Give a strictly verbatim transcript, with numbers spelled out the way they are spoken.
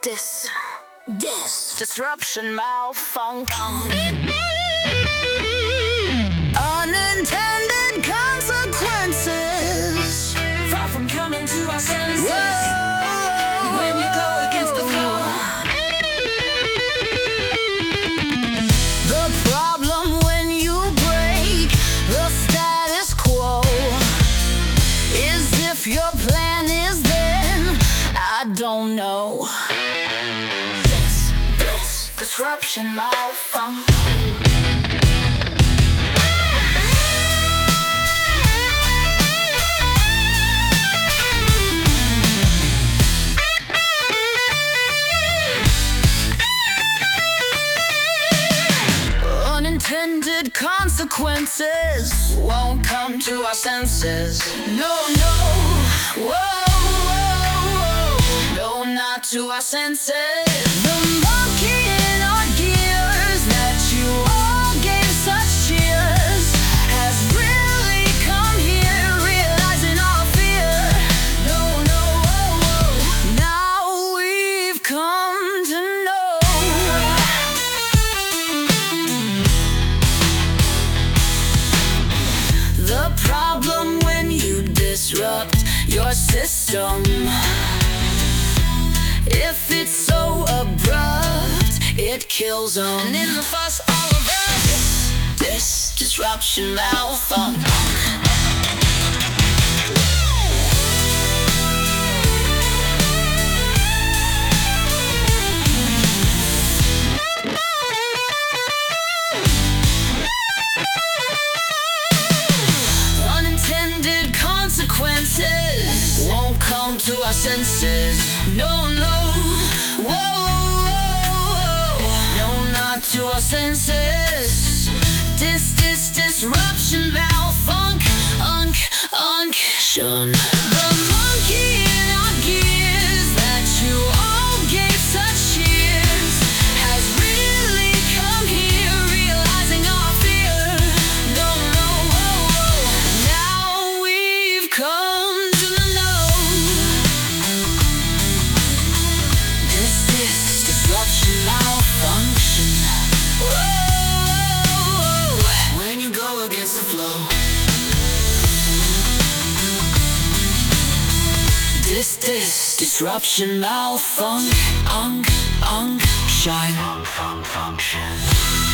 This, this disruption malfunction. Unintended consequences. Far from coming to our senses. Whoa. When you go against the flow. The problem when you break the status quo is if your plan is then, I don't know. This, this disruption malfunction. Unintended consequences won't come to our senses. No, no, whoa, whoa, whoa. No, not to our senses. The monkey in our gears that you all gave such cheers has really come here, realizing our fear. No, no, whoa, whoa. Now we've come to know. The problem when you disrupt your system, if it's so abrupt, it kills them. And in the fuss, all of us, this disruption malfunction. Unintended consequences won't come to our senses. No, no, whoa, whoa, whoa. No, not to our senses. This, this disruption malfunction, unk, unction. The monkey in our gears that you all gave such cheers has really come here, realizing our fear. No, no, whoa, whoa. Now we've come to know. This, this disruption malfunction. Whoa, when you go against the flow. This, this disruption malfunction. Unk, unk, shine. Function.